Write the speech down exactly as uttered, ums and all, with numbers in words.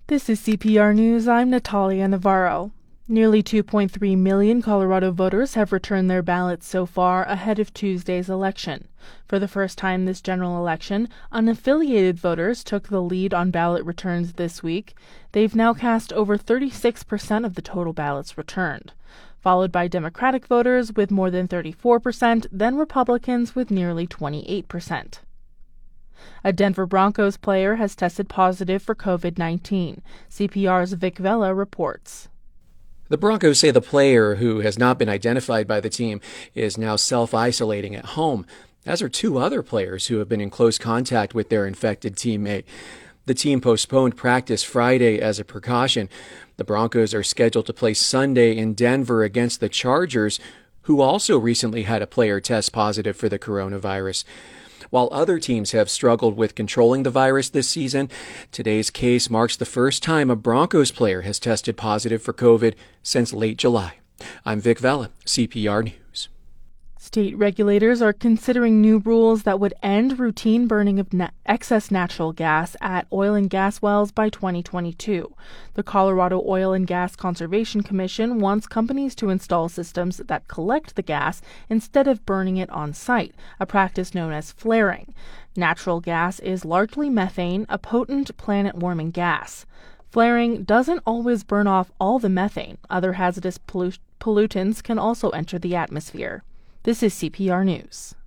This is C P R News. I'm Natalia Navarro. Nearly two point three million Colorado voters have returned their ballots so far ahead of Tuesday's election. For the first time this general election, unaffiliated voters took the lead on ballot returns this week. They've now cast over thirty-six percent of the total ballots returned, followed by Democratic voters with more than thirty-four percent, then Republicans with nearly twenty-eight percent. A Denver Broncos player has tested positive for COVID nineteen. C P R's Vic Vela reports. The Broncos say the player, who has not been identified by the team, is now self-isolating at home, as are two other players who have been in close contact with their infected teammate. The team postponed practice Friday as a precaution. The Broncos are scheduled to play Sunday in Denver against the Chargers, who also recently had a player test positive for the coronavirus. While other teams have struggled with controlling the virus this season, today's case marks the first time a Broncos player has tested positive for COVID since late July. I'm Vic Vela, C P R News. State regulators are considering new rules that would end routine burning of na- excess natural gas at oil and gas wells by twenty twenty-two. The Colorado Oil and Gas Conservation Commission wants companies to install systems that collect the gas instead of burning it on site, a practice known as flaring. Natural gas is largely methane, a potent planet-warming gas. Flaring doesn't always burn off all the methane. Other hazardous pollu- pollutants can also enter the atmosphere. This is C P R News.